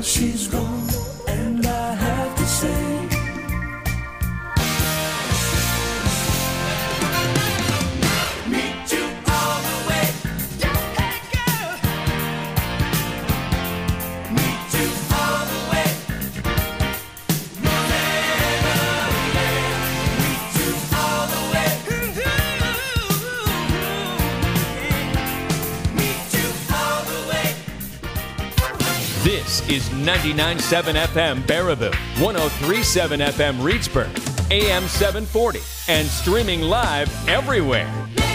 Well, she's gone, and I have to say, meet you all the way. Hey, girl. Meet you all the way. Meet you all the way. Meet you all the way. This is 99.7 FM Baraboo, 103.7 FM Reedsburg, AM 740, and streaming live everywhere.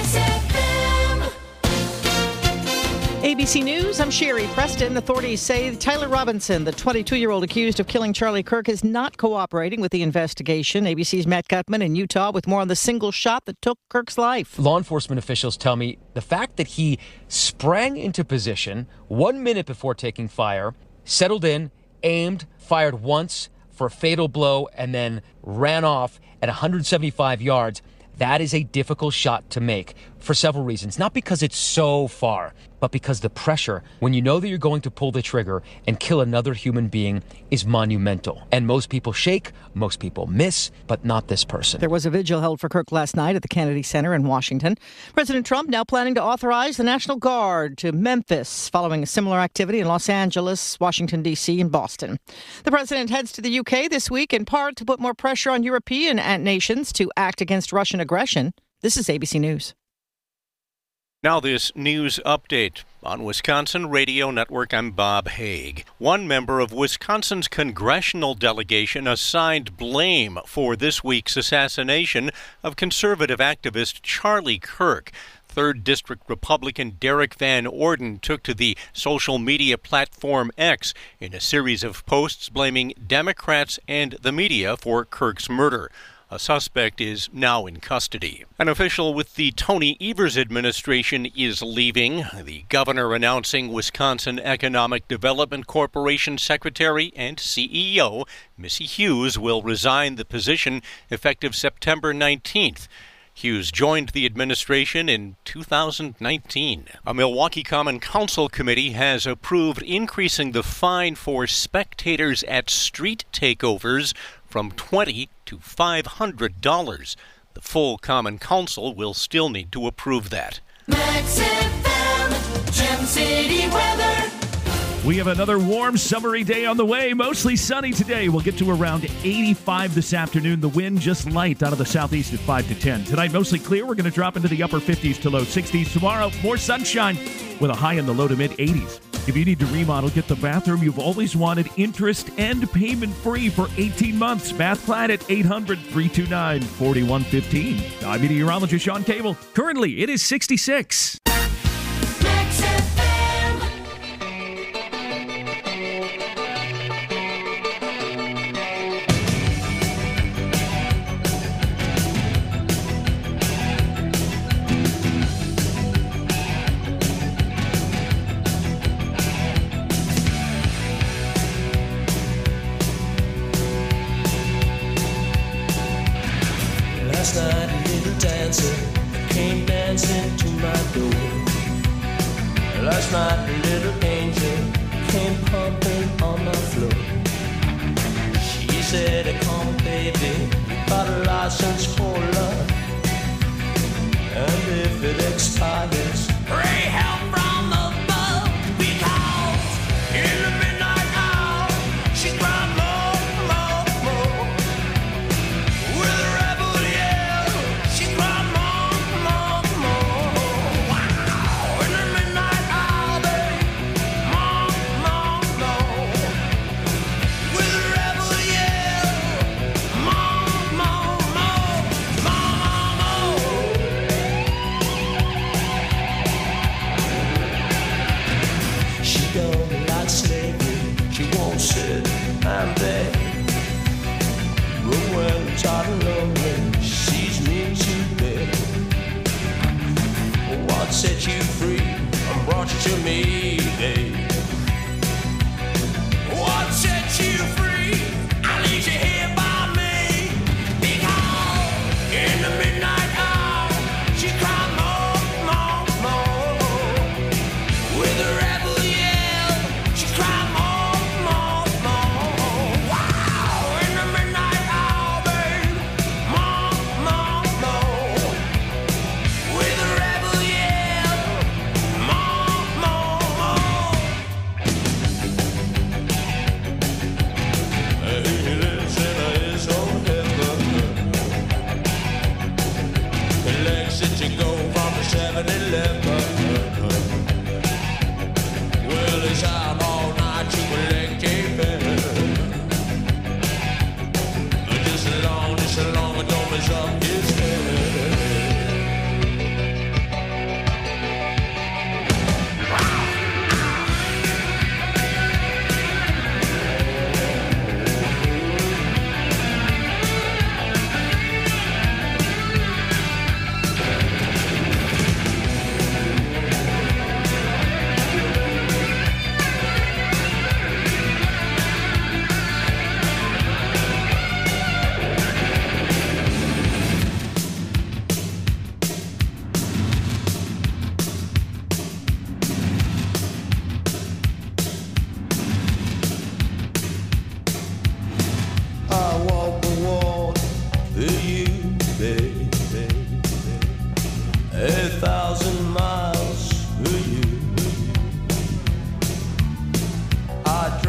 ABC News, I'm Sherry Preston. Authorities say Tyler Robinson, the 22-year-old accused of killing Charlie Kirk, is not cooperating with the investigation. ABC's Matt Gutman in Utah with more on the single shot that took Kirk's life. Law enforcement officials tell me the fact that he sprang into position 1 minute before taking fire, settled in, aimed, fired once for a fatal blow, and then ran off at 175 yards. That is a difficult shot to make for several reasons. Not because it's so far, but because the pressure, when you know that you're going to pull the trigger and kill another human being, is monumental. And most people shake, most people miss, but not this person. There was a vigil held for Kirk last night at the Kennedy Center in Washington. President Trump now planning to authorize the National Guard to Memphis, following a similar activity in Los Angeles, Washington, D.C., and Boston. The president heads to the UK this week, in part to put more pressure on European nations to act against Russian aggression. This is ABC News. Now this news update. On Wisconsin Radio Network, I'm Bob Haig. One member of Wisconsin's congressional delegation assigned blame for this week's assassination of conservative activist Charlie Kirk. 3rd District Republican Derek Van Orden took to the social media platform X in a series of posts blaming Democrats and the media for Kirk's murder. A suspect is now in custody. An official with the Tony Evers administration is leaving. The governor announcing Wisconsin Economic Development Corporation Secretary and CEO Missy Hughes will resign the position effective September 19th. Hughes joined the administration in 2019. A Milwaukee Common Council committee has approved increasing the fine for spectators at street takeovers from $20 to $500. The full Common Council will still need to approve that. Max FM, Gem City weather. We have another warm, summery day on the way. Mostly sunny today. We'll get to around 85 this afternoon. The wind just light out of the southeast at 5 to 10. Tonight, mostly clear. We're going to drop into the upper 50s to low 60s. Tomorrow, more sunshine with a high in the low to mid 80s. If you need to remodel, get the bathroom you've always wanted, interest and payment free for 18 months. Mathclad at 800-329-4115. I'm meteorologist Sean Cable. Currently, it is 66. Max FM. Last night a little dancer came dancing to my door. Last night a little angel came pumping on my floor. She said, come baby, you got a license for love, and if it expires, pray help from above, because in the midnight hour she cried more, more, more. With a rebel yell, she cried more, more, more. Wow, in the midnight hour, babe, more, more, more. With a rebel yell, more, more, more, more, more. She don't like slavery, she won't sit and beg. But when I'm tired and lonely, she sees me too big. What set you free and brought you to me, babe? What set you free? I leave you here by me. Because in the midnight hour, she cried more, more, more. With a rebel yell, she cried more, more,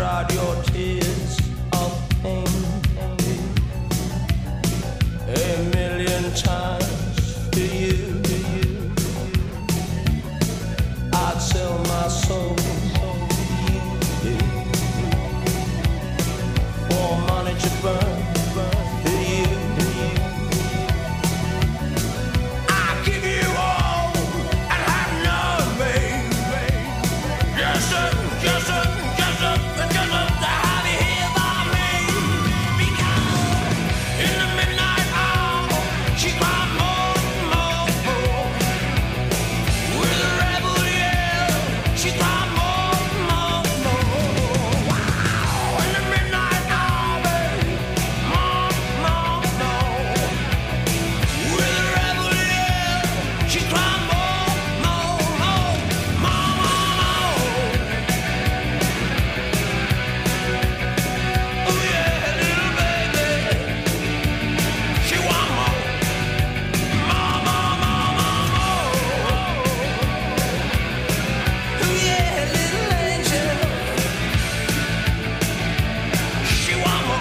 out your tears of pain a million times to you. I'd sell my soul for money to burn to you. I give you all and have nothing. Just to have you here by me. Because in the midnight hour, she cried more. With a rebel yell, she cried more. Wow. In the midnight hour, baby, more. With a rebel yell, she cried more. Oh yeah, little baby, she want more. Oh yeah, little angel, she want more.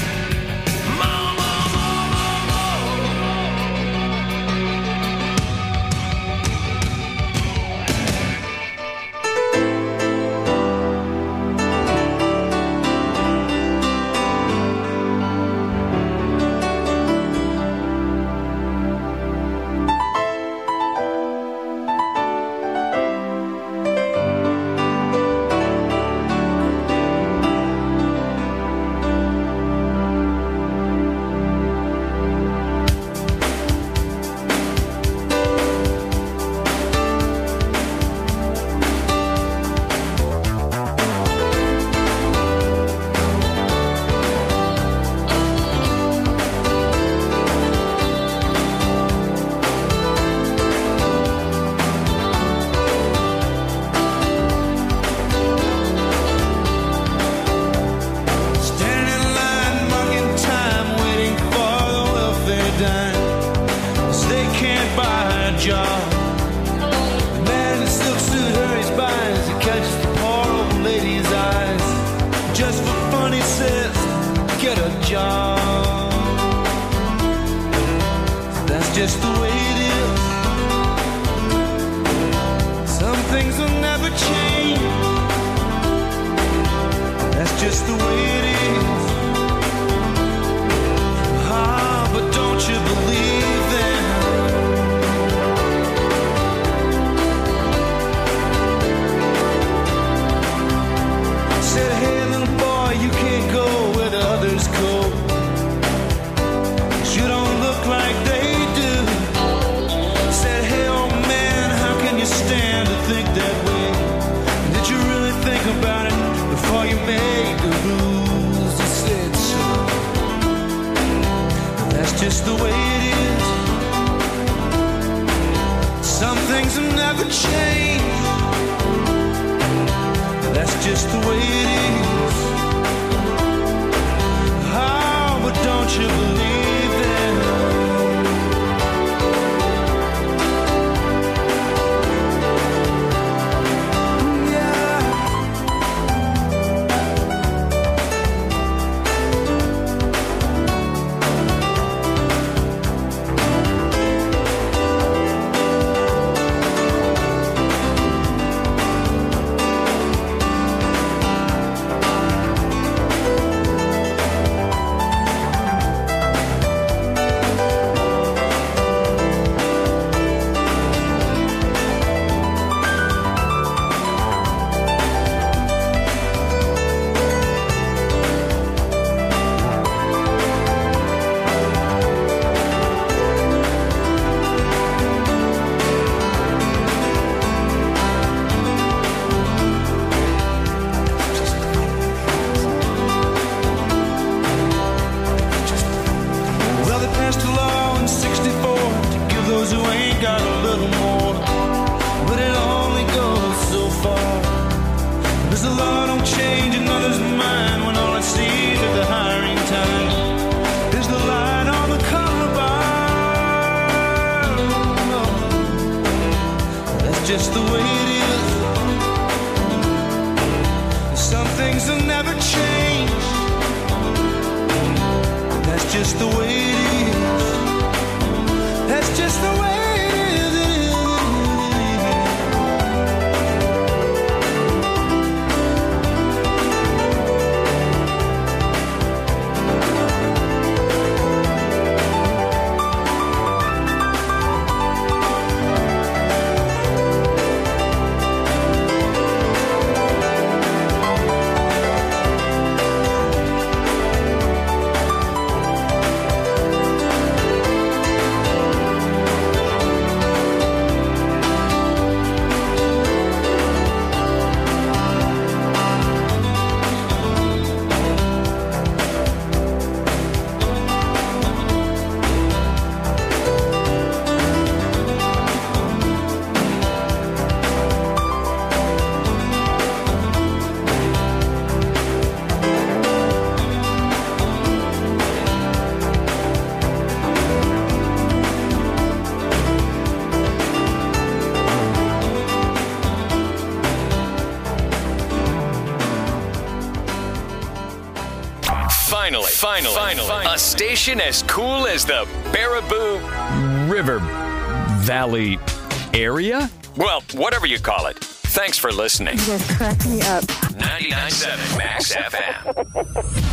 Standing in line, marking time, waiting for the welfare dime. 'Cause they can't buy a job. The man in the silk suit hurries by as he catches the poor old lady's eyes. Just for fun, he says, get a job. That's just the way it is. Some things will never change. That's just the way it is. Ah, but don't you believe them? Said, hey little boy, you can't go where the others go. 'Cause you don't look like they do. Said, hey old man, how can you stand to think that way? Did you really think about it before you made the rules? He said, so that's just the way it is. Some things will never change. That's just the way it is. Oh, but don't you believe them? just the way it is. Some some things will never change. That's just the way it is. That's just the way it is. Finally, a station as cool as the Baraboo River Valley area? Well, whatever you call it. Thanks for listening. You guys crack me up. 99.7 Max FM.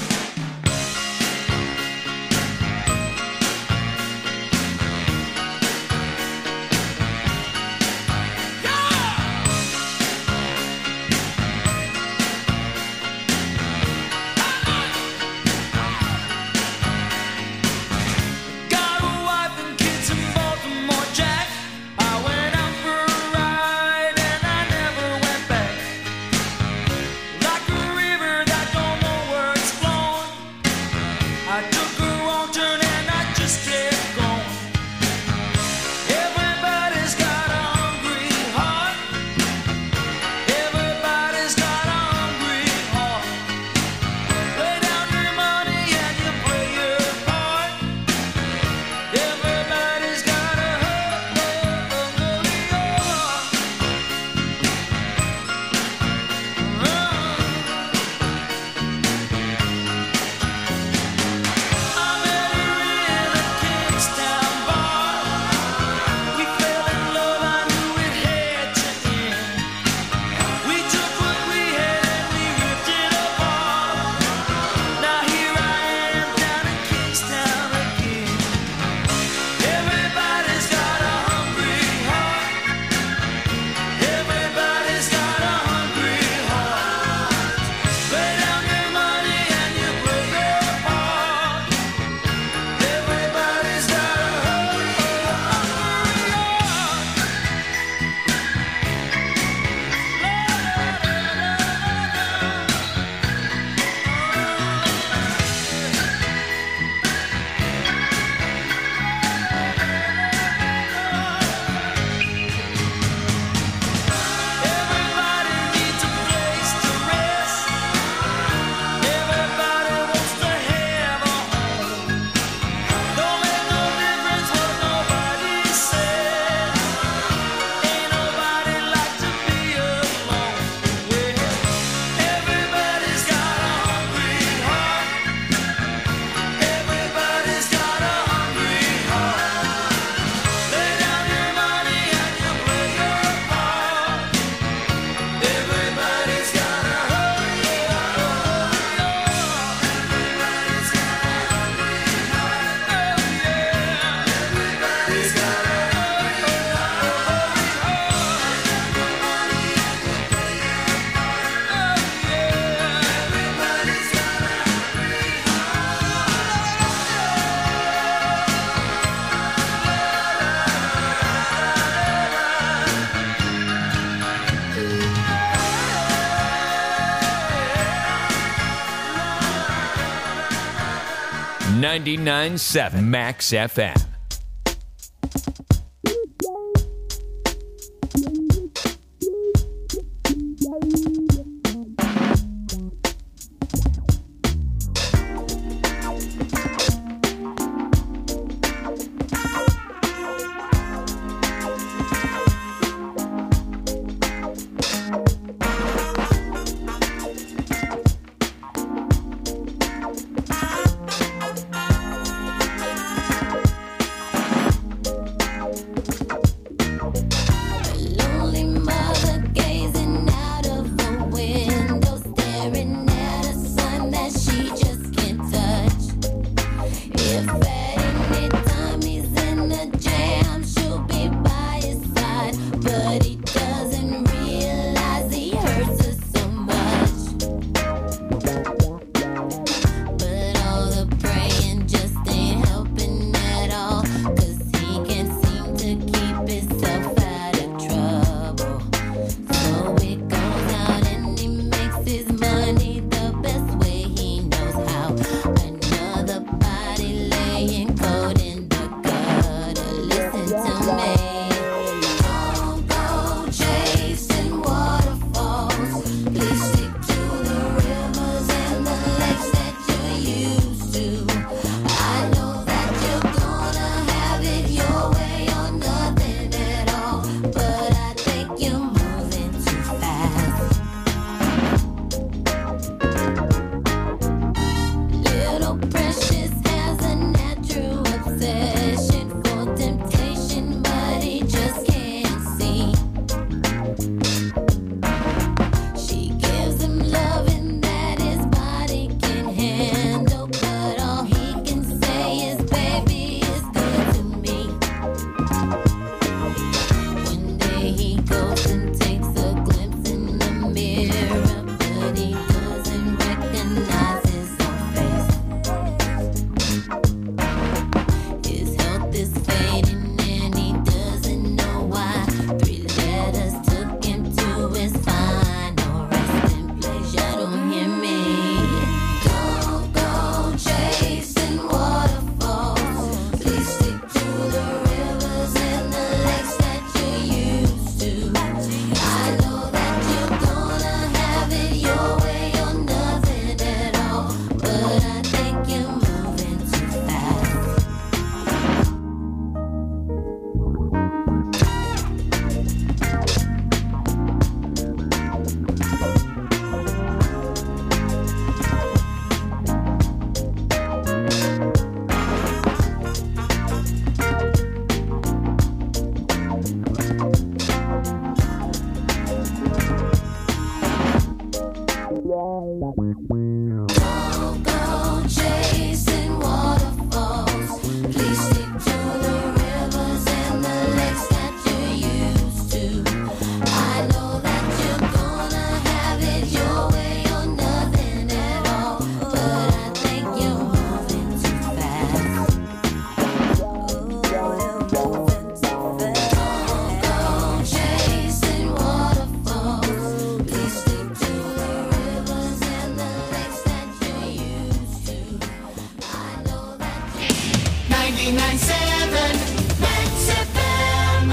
.997 Max FM. Chasing waterfalls, please stick to the rivers and the lakes that you're used to. I know that you're gonna have it your way or nothing at all, but I think you're moving too fast. Go chasing waterfalls, please stick to the rivers and the lakes that you're used to. I know that 99.7 Max FM.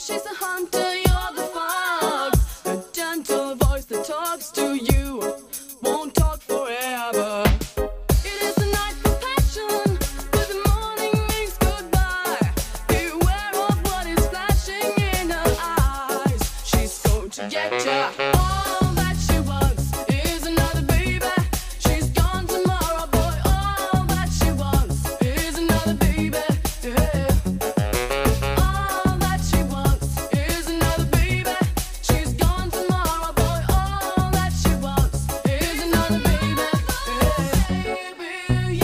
she's a hunter, you're the fox. A gentle voice that talks to you won't talk forever. It is the night for passion, till the morning means goodbye. Beware of what is flashing in her eyes. She's going to get ya. All that she wants is another baby. She's gone tomorrow, boy. All that she wants is another baby. Yeah. All that she wants is another baby. She's gone tomorrow, boy. All that she wants is another baby. Yeah.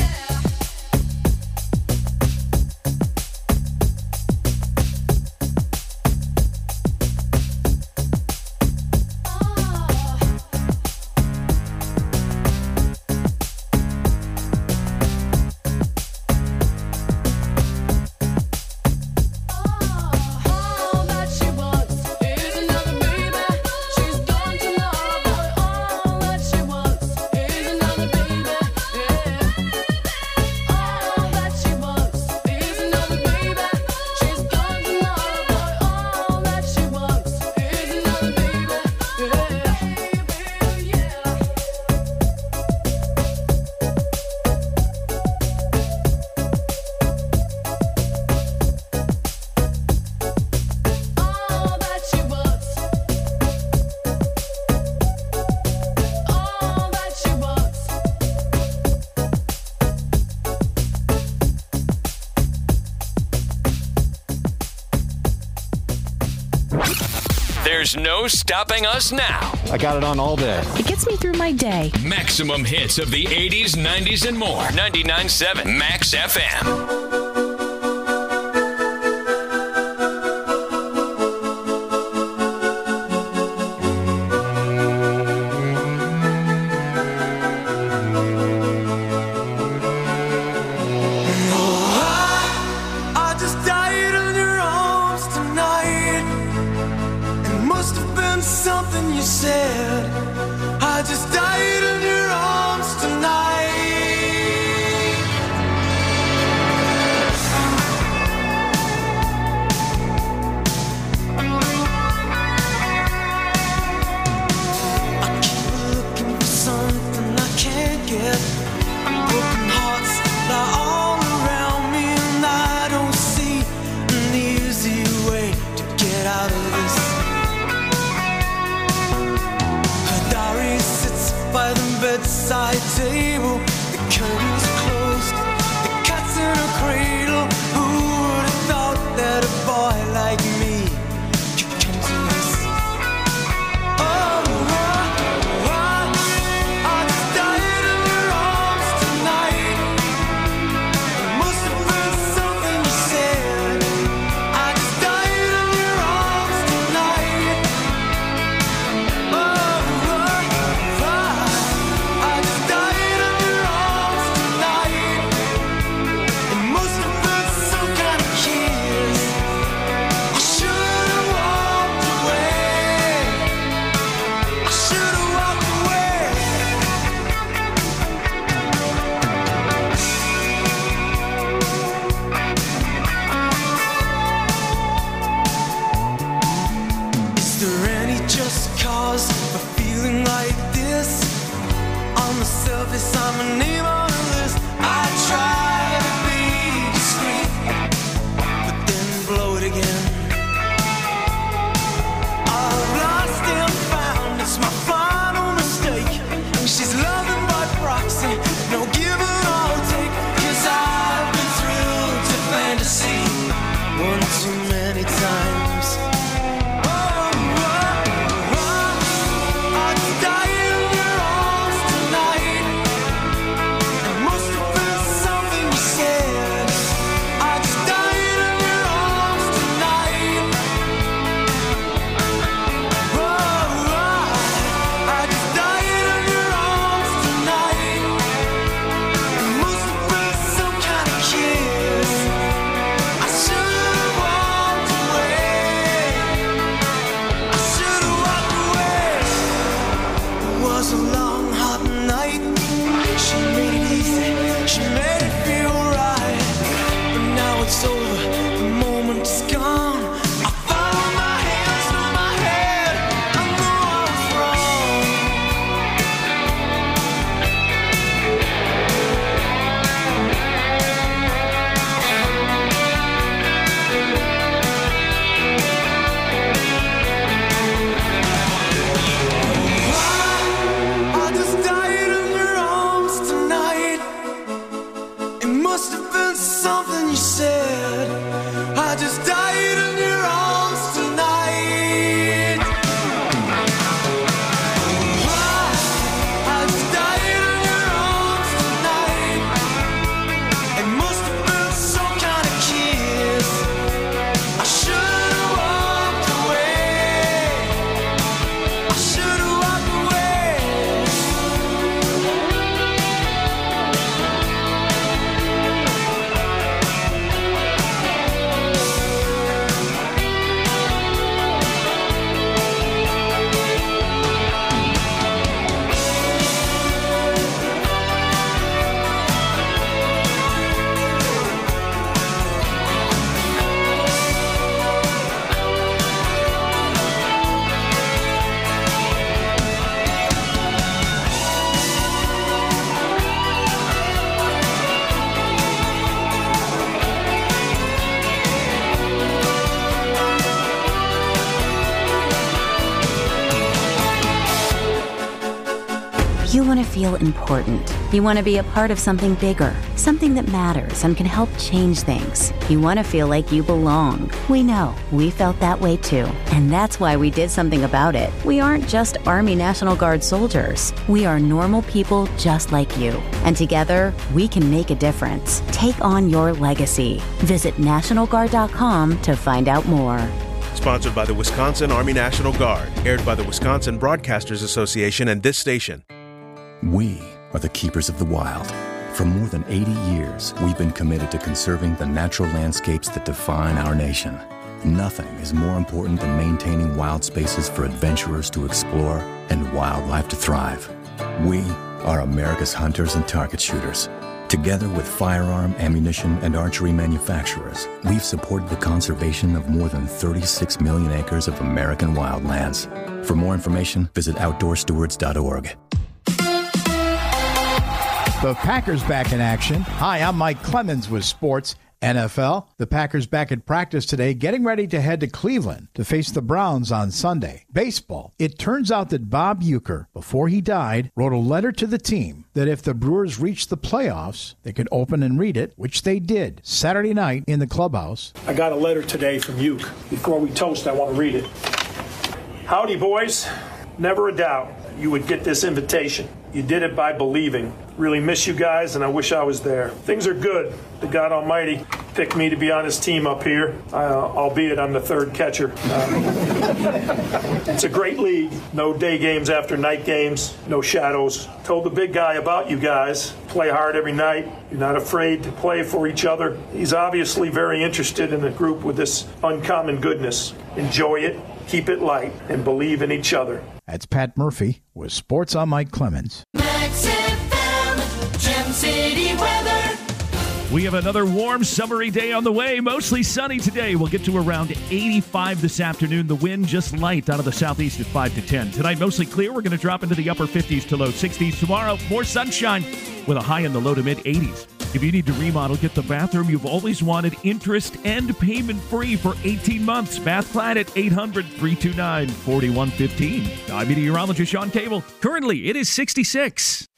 All that she wants is another baby. She's gone tomorrow, boy. All that she wants is another baby. All that she wants is another baby. She's gone tomorrow, boy. All that she wants is another baby. All that she wants. All that she wants. There's no stopping us now. I got it on all day. It gets me through my day. Maximum hits of the 80s, 90s, and more. 99.7 Max FM. I just died in your arms tonight. It must have been something you said. I just died in your arms tonight. I keep looking for something I can't get. Broken hearts lie all around me, and I don't see an easy way to get out of this. Her diary sits by the bedside table. The curtains are closed, the cat's in a cradle. Who would have thought that a boy like me could come to this? Oh, I just died in your arms tonight. It must have been something you said. I just died in your arms tonight. Oh, I just died in your arms tonight. It must have been some kind of kiss. I should have walked away. I should have walked away. Is there any just cause for feeling like this? On the surface, I'm a name on a list. I try to be discreet, but then blow it again. I've lost and found, it's my final mistake. She's loving by proxy, no give or take. 'Cause I've been thrilled to fantasy one too many times. I just died in your arms tonight. You want to feel important. You want to be a part of something bigger, something that matters and can help change things. You want to feel like you belong. We know. We felt that way too. And that's why we did something about it. We aren't just Army National Guard soldiers. We are normal people just like you. And together, we can make a difference. Take on your legacy. Visit NationalGuard.com to find out more. Sponsored by the Wisconsin Army National Guard. Aired by the Wisconsin Broadcasters Association and this station. We are the keepers of the wild. For more than 80 years, we've been committed to conserving the natural landscapes that define our nation. Nothing is more important than maintaining wild spaces for adventurers to explore and wildlife to thrive. We are America's hunters and target shooters. Together with firearm, ammunition, and archery manufacturers, we've supported the conservation of more than 36 million acres of American wildlands. For more information, visit OutdoorStewards.org. The Packers back in action. Hi, I'm Mike Clemens with Sports NFL. The Packers back at practice today, getting ready to head to Cleveland to face the Browns on Sunday. Baseball. It turns out that Bob Uecker, before he died, wrote a letter to the team that if the Brewers reached the playoffs, they could open and read it, which they did Saturday night in the clubhouse. I got a letter today from Ueck. Before we toast, I want to read it. Howdy, boys. Never a doubt you would get this invitation. You did it by believing. Really miss you guys, and I wish I was there. Things are good. The God Almighty picked me to be on his team up here, albeit I'm the third catcher. It's a great league. No day games after night games. No shadows. Told the big guy about you guys. Play hard every night. You're not afraid to play for each other. He's obviously very interested in the group with this uncommon goodness. Enjoy it, keep it light, and believe in each other. That's Pat Murphy with Sports. I'm Mike Clemens. Max FM, Gem City weather. We have another warm, summery day on the way. Mostly sunny today. We'll get to around 85 this afternoon. The wind just light out of the southeast at 5 to 10. Tonight, mostly clear. We're going to drop into the upper 50s to low 60s. Tomorrow, more sunshine with a high in the low to mid 80s. If you need to remodel, get the bathroom you've always wanted, interest and payment free for 18 months. Bath Planet, 800-329-4115. I'm meteorologist Sean Cable. Currently, it is 66.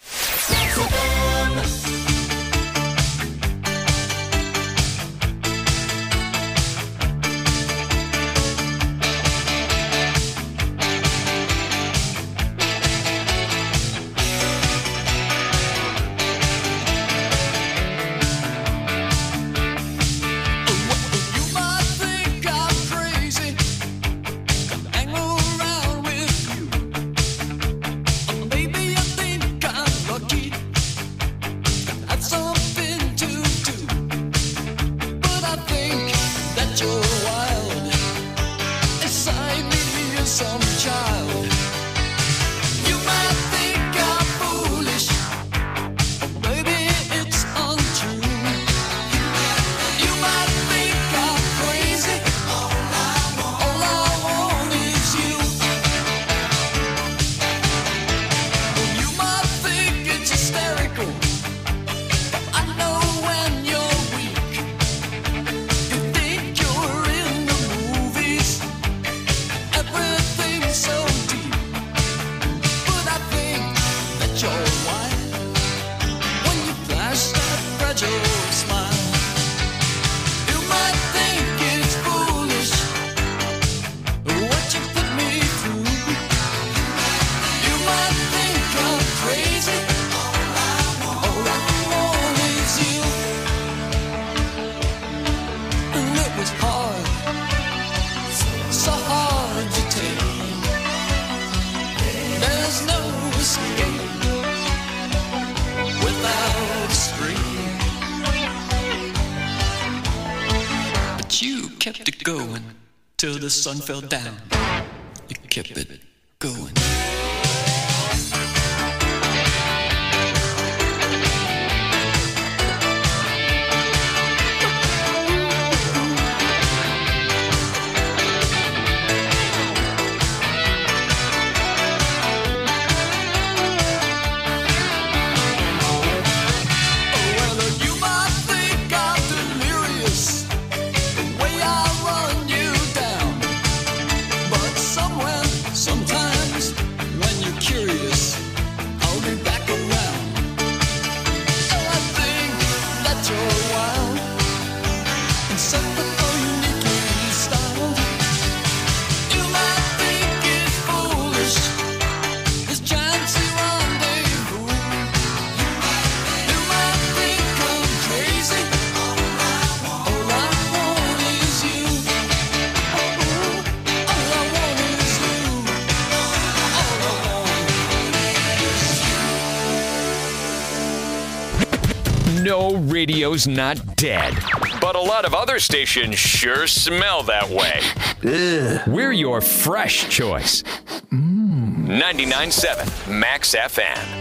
Kept it going till the sun fell down. You kept it going. Sometimes No, radio's not dead. But a lot of other stations sure smell that way. We're your fresh choice. 99.7 Max FM.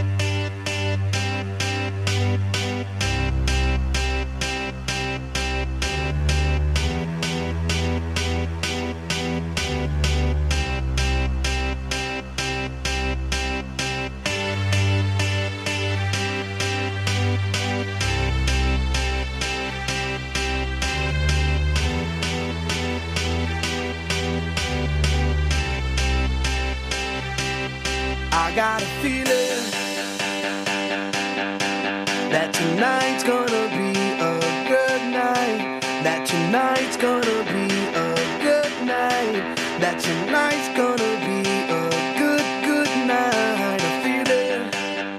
I got a feeling that tonight's gonna be a good night. That tonight's gonna be a good night. That tonight's gonna be a good night. A feeling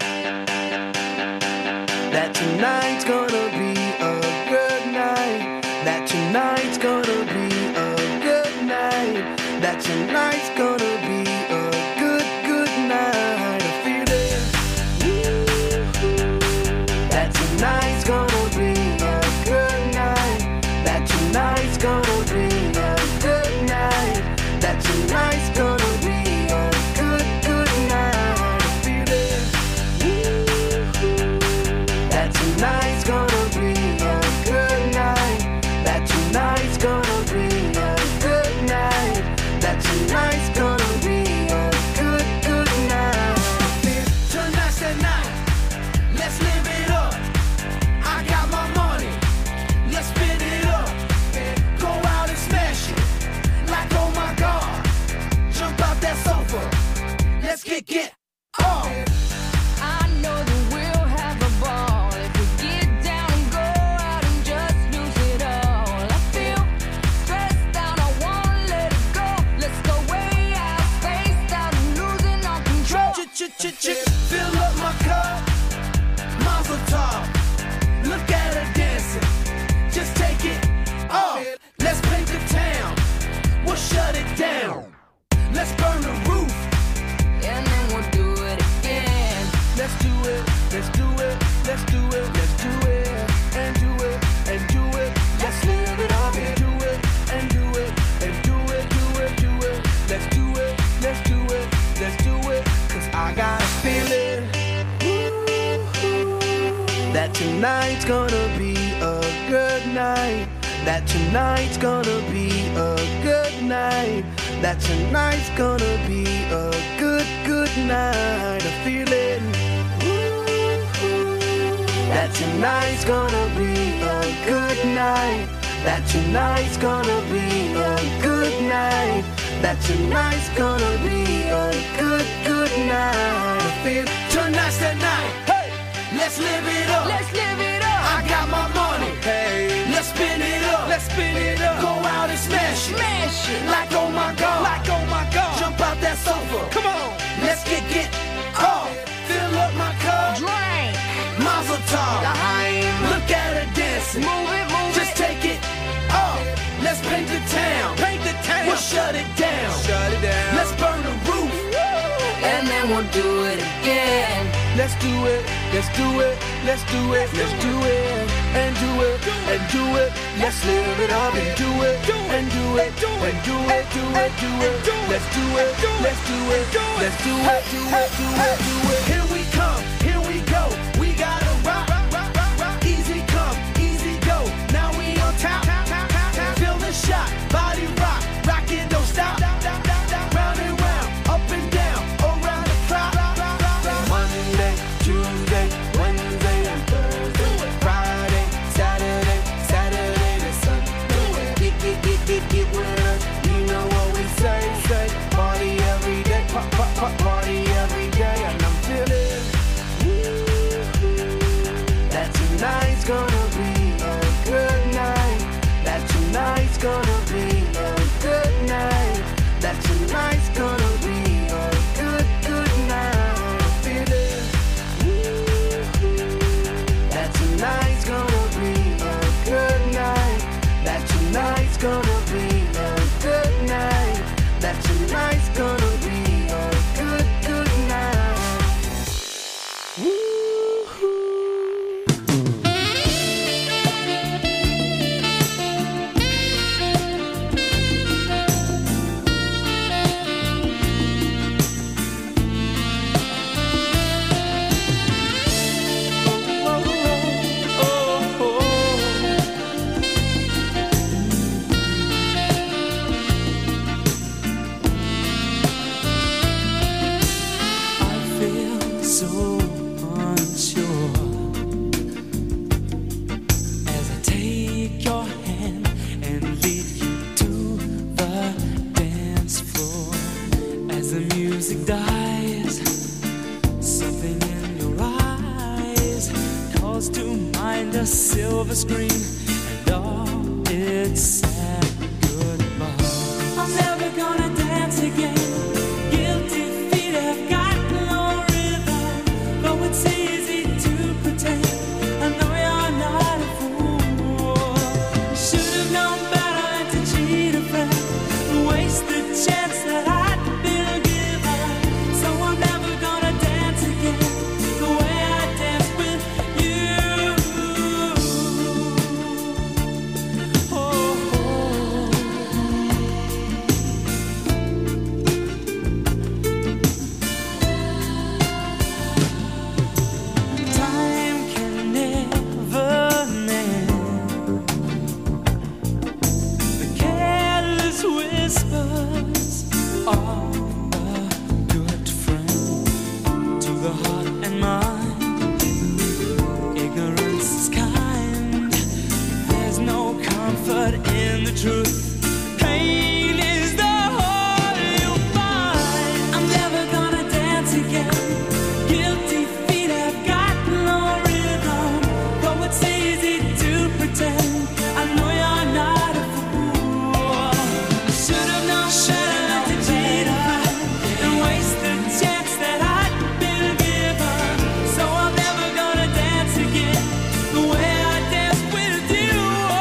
that tonight's gonna be a good night. That tonight's gonna be a good night. That tonight's gonna be a good night. A feeling that tonight's gonna be a good night. That tonight's gonna be a good night. That tonight's gonna be a good night. A feeling that tonight's gonna be a good night. That tonight's gonna be a good night. That tonight's gonna be a good night. Tonight's the night. Let's live it up. I got my money. Let's spin it up. Go out and smash it. Like oh my God. Jump out that sofa. Let's get off. I know that we'll have a ball if we get down and go out and just lose it all. I feel stressed out, I wanna let it go. Let's go way out, spaced out, and losing all control. Fill up my cup. Mazel tov. Look at her dancing. Just take it off. Let's paint the town. We'll shut it down. Let's burn the roof. And then we'll do it again. Let's do it. Let's do it. Let's do it. Let's do it. And do it. And do it. Let's live it up and do it. And do it. And do it. Do it. Do it. Let's do it. Let's do it. Let's do it. 'Cause I got a feeling that tonight's gonna be a good night. That tonight's gonna be a good night. That tonight's gonna be a good night. A feeling that tonight's gonna be a good night. That tonight's gonna be a good night. That tonight's gonna be a good night. I feel tonight's the night. Hey, let's live it up. Let's live it up. I got my money. Hey, let's spin it up. Let's spin it up. Go out and smash it. Smash it. Like oh my God. Like oh my God. Jump out that sofa. Come on. Let's get off. Fill up my cup. Drink. Mazel tov. Look at her dancing. Move it. Just take it off. Let's paint the town. We'll shut it down. Let's burn the roof. And then we'll do it again. Let's do it. Let's do it. Let's do it. Let's do it. And do it. And do it. Let's live it up and do it. And do it. And do it. Do it. Do it. Let's do it. Let's do it. Let's do it. Do it. Do it. Do it. Here we come. Here we go. We gotta rock. Easy come. Easy go. Now we on top. Feel the shot. Body rock. Rockin', don't stop. Round and round. Up and down. Around the clock. Monday, Tuesday, Wednesday, and Thursday. Friday, Saturday to Sunday. Get with us. You know what we say. Party every day. Party every day. And I'm feeling that tonight's gonna be a good night. That tonight's gonna be a good night. music dies, something in your eyes calls to mind a silver screen and all its sad goodbye. I'm never gonna dance again. Guilty feet have got no rhythm, though it's easy to pretend. I know you're not a fool. Should have known better than to cheat a friend, waste the chance that I'd been given. So I'm never gonna dance again the way I danced with you. Time can never mend the careless whispers of a good friend to the heart and mind. Ignorance is kind. There's no comfort in the truth. Pain is the whole you'll find. I'm never gonna dance again. Guilty feet have got no rhythm, though it's easy to pretend. I know you're not a fool. Should have known better than to cheat a friend and waste the chance that I'd been given. So I'm never gonna dance again the way I danced with you.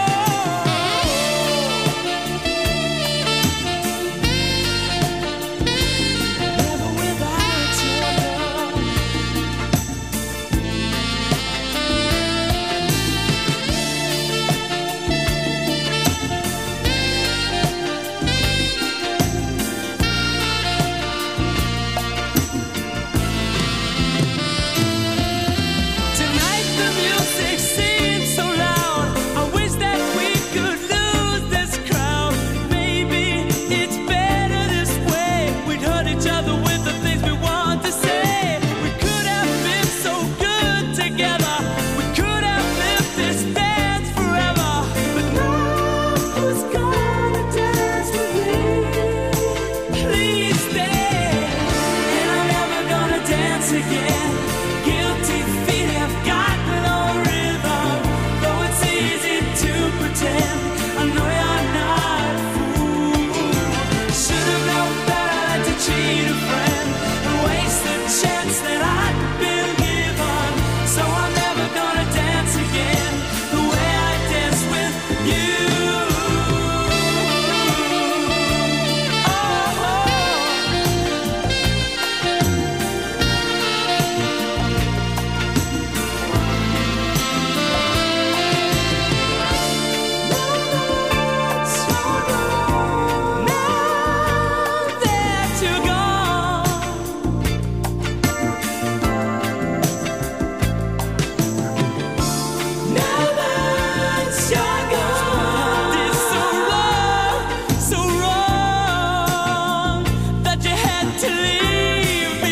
Never without your love. Tonight the music seems so loud. I wish that we could lose this crowd. Maybe it's better this way. We'd hurt each other with the things we want to say. We could have been so good together. We could have lived this dance forever. But now who's gonna dance with me? Please stay. And I'm never gonna dance again. Guilty feet have got no rhythm, though it's easy to pretend. I know you're not a fool. Should have known better than to cheat a friend and waste the chance that I'd been given. So I'm never gonna dance again the way I danced with you. That you're gone. Now that you're gone. It's so wrong that you had to leave me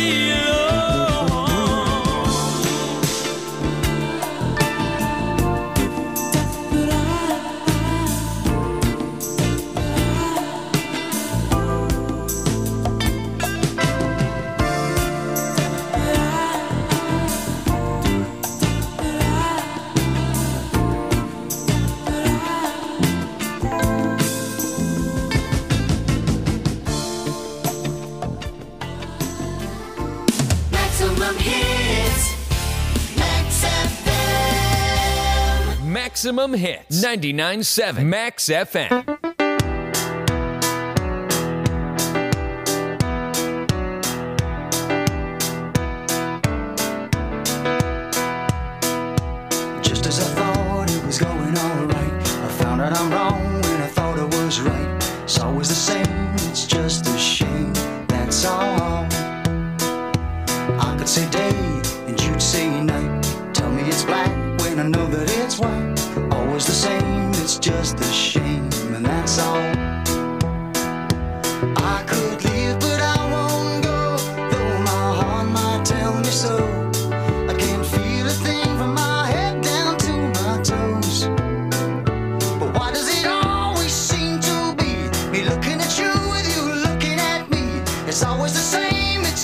Maximum hits. Max FM. Maximum Hits 99.7 Max FM. Just as I thought it was going all right, I found out I'm wrong when I thought I was right. It's always the same, it's just a shame, that's all. I could say day and you'd say night. Tell me it's black when I know that it's white. Always the same, it's just a shame, and that's all. I could leave, but I won't go, though my heart might tell me so. I can't feel a thing from my head down to my toes. But why does it always seem to be me looking at you with you looking at me? It's always the same.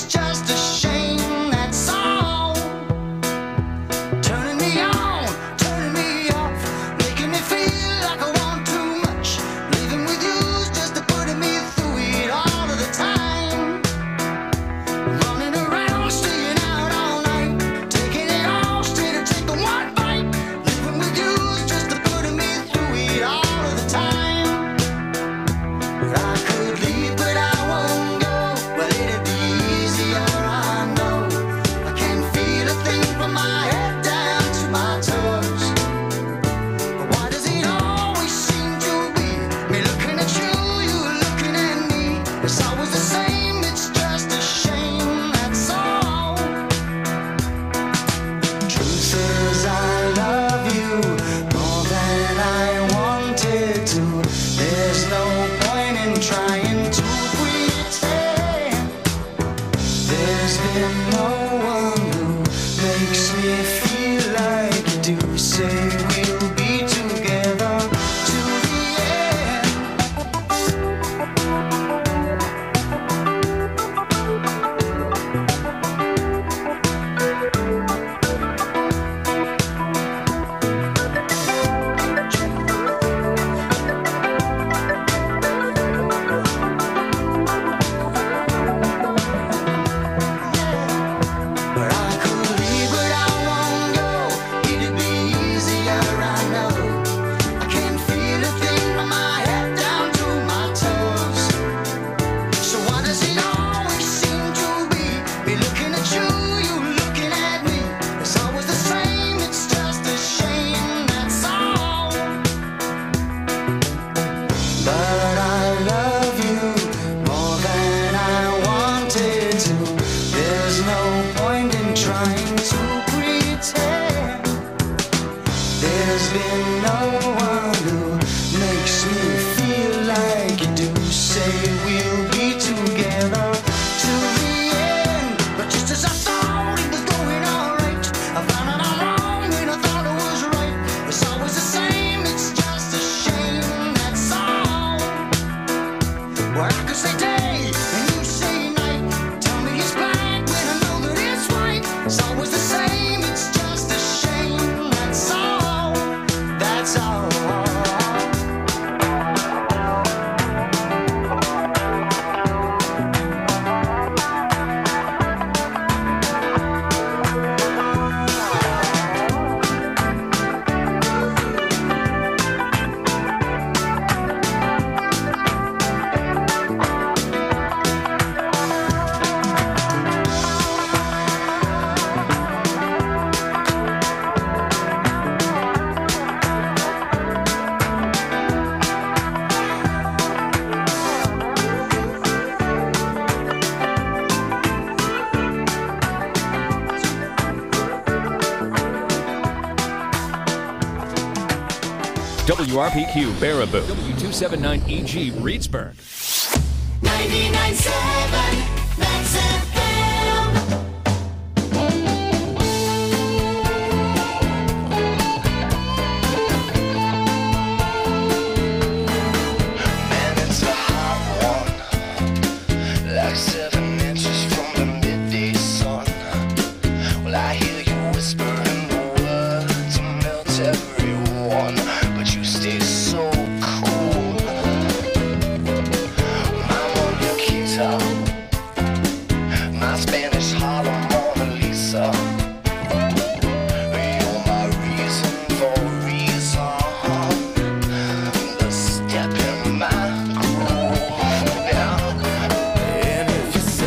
been no one who makes me feel like you do. Say we'll be together to the end. But I could leave, but I won't go. It'd be easier, I know. I can't feel a thing from my head down to my toes. So why does it always seem to be looking at you, you looking at me? It's always the same, it's just a shame, that's all. But I love you more than I wanted to. There's no point in trying to pretend. There's been no one who makes me feel like you do. Say we'll be together to the end. But just as I thought it was going alright, I found out I'm wrong when I thought it was right. It's always the same, it's just a shame, that's all. Well, I could say day and you say night. Tell me it's black when I know that it's white. It's always the same, it's just a shame, that's all. That's all. WRPQ Baraboo, W279EG Reedsburg. 99.7, that's FM. Man, it's a hot one, like 7 inches from the midday sun. Well, I hear you whispering the words to melt everyone, but you stay so cool. I'm on your guitar, my Spanish Harlem Mona Lisa. You're my reason for reason, the step in my groove. Yeah. And if you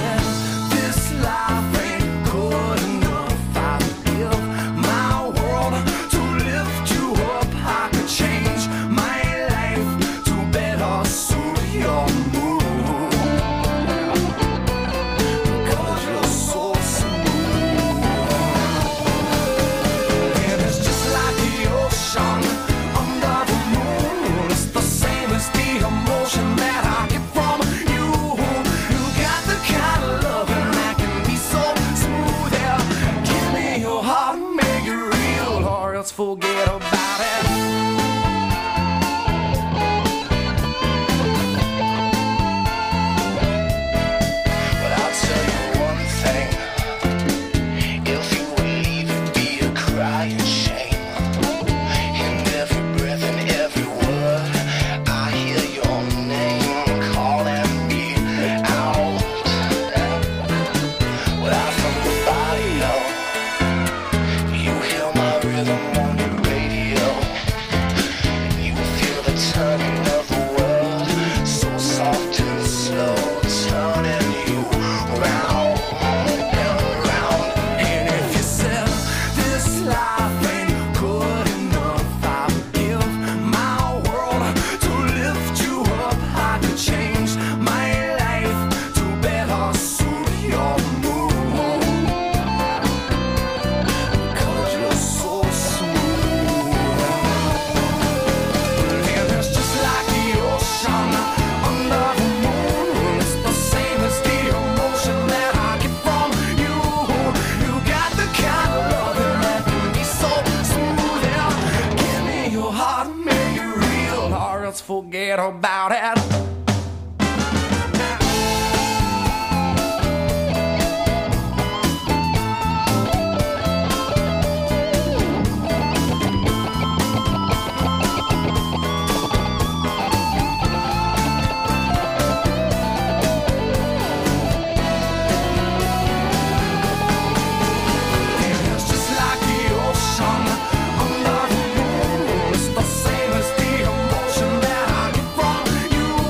forget about it. It's just like the ocean under the moon. It's the same as the emotion that I get from you.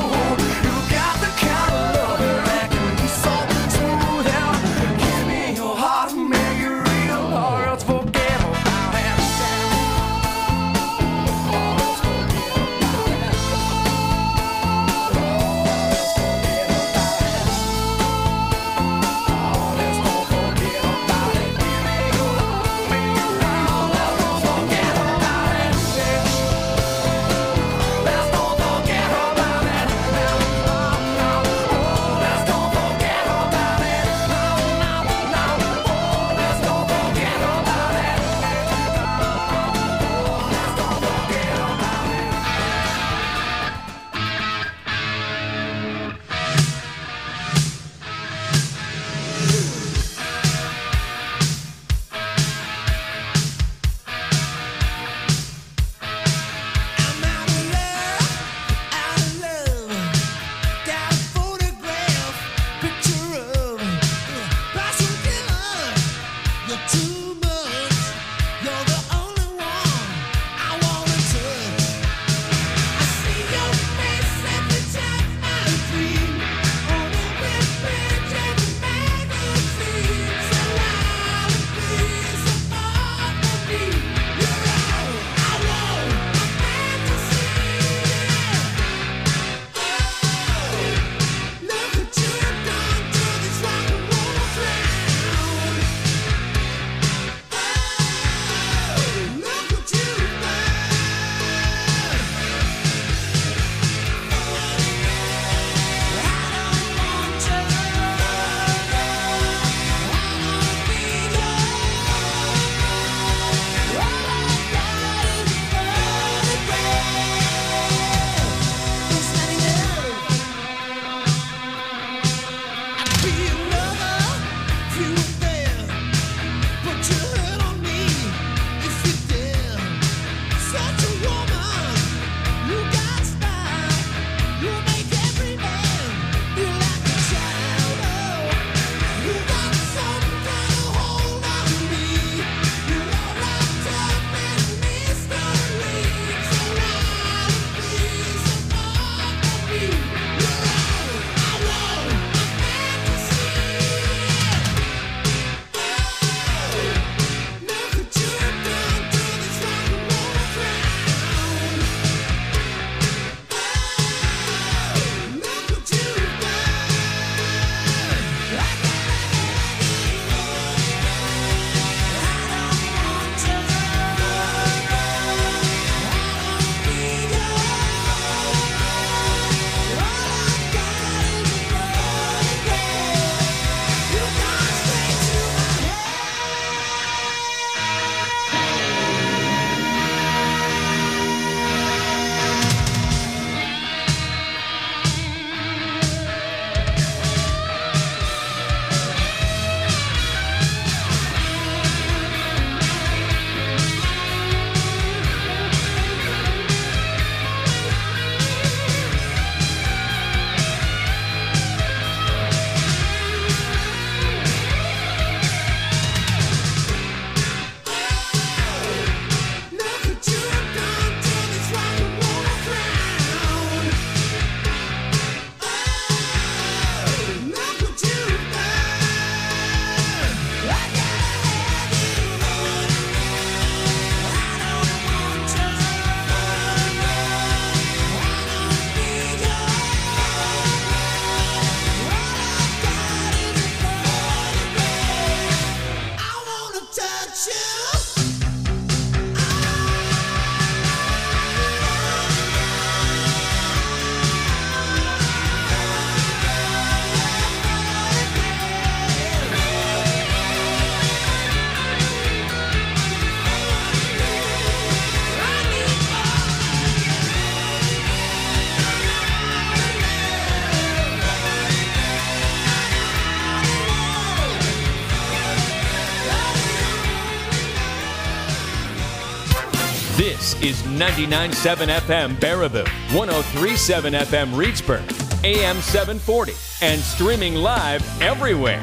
This is 99.7 FM Baraboo, 103.7 FM Reedsburg, AM 740, and streaming live everywhere.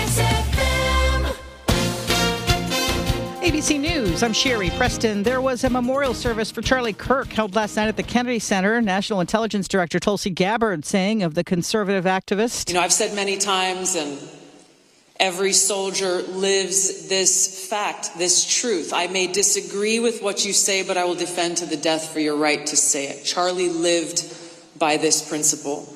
ABC News, I'm Sherry Preston. There was a memorial service for Charlie Kirk held last night at the Kennedy Center. National Intelligence Director Tulsi Gabbard saying of the conservative activist. You know, I've said many times, and every soldier lives this fact, this truth. I may disagree with what you say, but I will defend to the death for your right to say it. Charlie lived by this principle.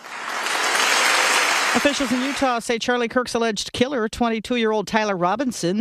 Officials in Utah say Charlie Kirk's alleged killer, 22-year-old Tyler Robinson,